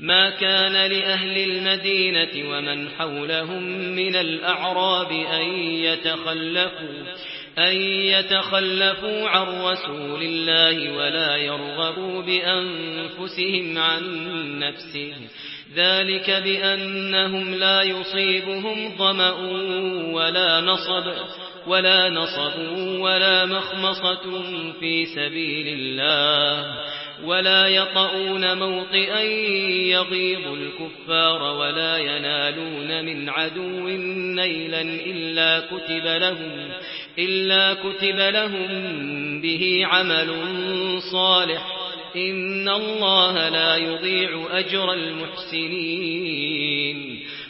ما كان لأهل المدينة ومن حولهم من الأعراب أن يتخلفوا عن رسول الله ولا يرغبوا بأنفسهم عن نفسه، ذلك بأنهم لا يصيبهم ظمأ ولا نصب ولا مخمصة في سبيل الله، ولا يطؤون موطئا يغيظ الكفار، ولا ينالون من عدو نيلا إلا كتب لهم به عمل صالح، إن الله لا يضيع أجر المحسنين.